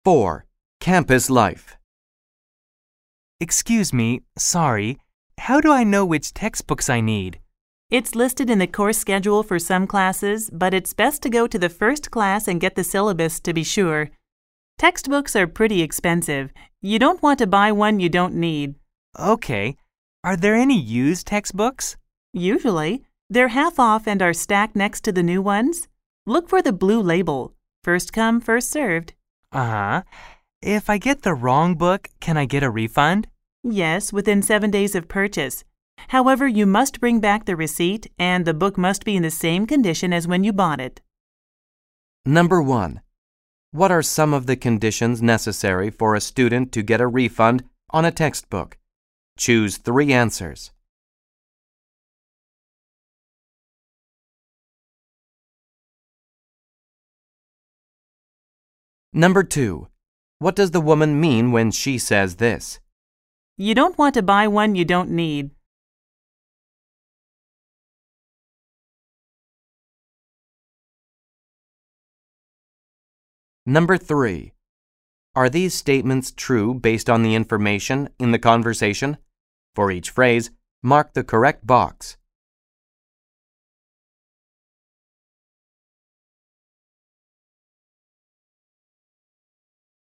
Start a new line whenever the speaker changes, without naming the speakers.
4. Campus life.
Excuse me, sorry. How do I know which textbooks I need?
It's listed in the course schedule for some classes, but it's best to go to the first class and get the syllabus to be sure. Textbooks are pretty expensive. You don't want to buy one you don't need.
Okay. Are there any used textbooks?
Usually, they're half off and are stacked next to the new ones. Look for the blue label. First come, first served.
Uh-huh. If I get the wrong book, can I get a refund?
Yes, within 7 days of purchase. However, you must bring back the receipt and the book must be in the same condition as when you bought it.
Number 1. What are some of the conditions necessary for a student to get a refund on a textbook? Choose 3 answers. Number 2. What does the woman mean when she says this?
You don't want to buy one you don't need.
Number 3. Are these statements true based on the information in the conversation? For each phrase, mark the correct box.